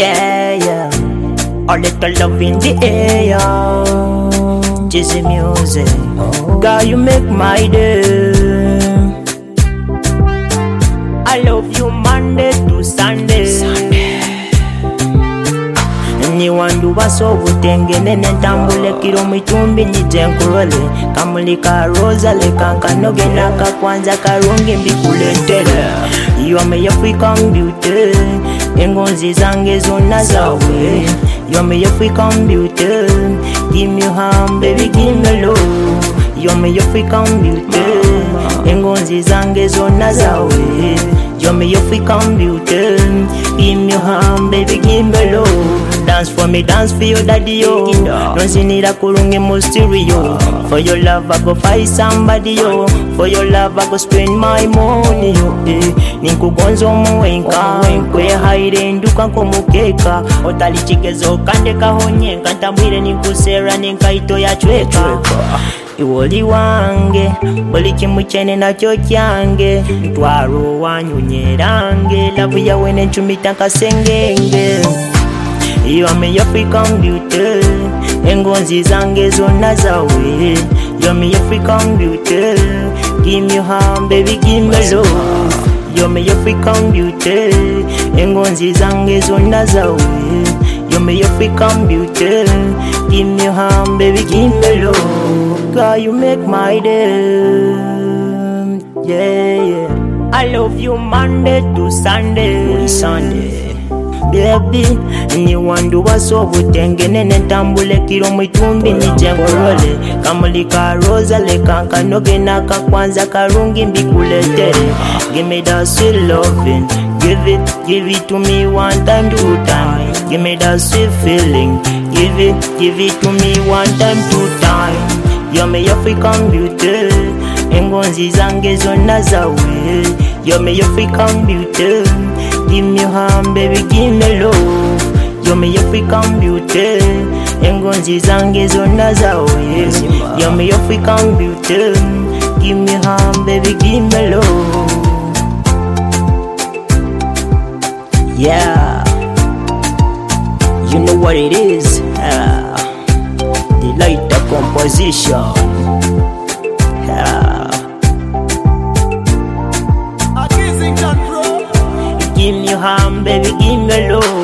Yeah, yeah. A little love in the air. Jizzy music. Girl, you make my day. I love you Monday to Sunday. Niwandu baso butengene nentambule kiro mitumbi nitenkurole kamulika rosa lekankanoge nakakwanza karungi mbikuletele. You are my African beauty, engonzi zange zona zawe. You are my African beauty, give me your hand baby, give me love. You are my African beauty, engonzi zange zona zawe. You are my African beauty, give me your hand baby, give me love. Dance for me, dance for your daddy, yo. Don't see need a kurungi mysterio. For your love I go find somebody, yo. For your love I go spend my money, yo. Ninkugonzo muwenka, kwe haire nduka kumukeka. Otalichikezo kande kahonye, kantamwire ninkusera ninkaito ya chweka. Iwoli wange, buli kimu chene nacho kyange. Ntwaro wanyunyerange, lavu yawe nenchumita kasengenge. You are my African beauty, engonzi zange zona zawe. You are my African beauty, give me your hand baby, give me love. You are my African beauty, engonzi zange zona zawe. You are my African beauty, give me your hand baby, give me love. Girl, you make my day. Yeah, yeah. I love you Monday to Sunday. Sunday. Baby, niwandu baso butengene nentambule kiro mwitumbi nitenkurole kamulika rosa lekankanoge nakakwanza karungi mbikuletele. Give me that sweet loving, give it to me one time, two time. Give me that sweet feeling, give it to me one time, two time. You're my African beauty, engonzi zange zona zawe. You're my African beauty, give me your hand baby, give me love. You're my African beauty, engonzi zange zona zawe. You're my African beauty, give me your hand baby, give me love. Yeah, you know what it is. The lighter composition. Give me your hand, baby, give me love.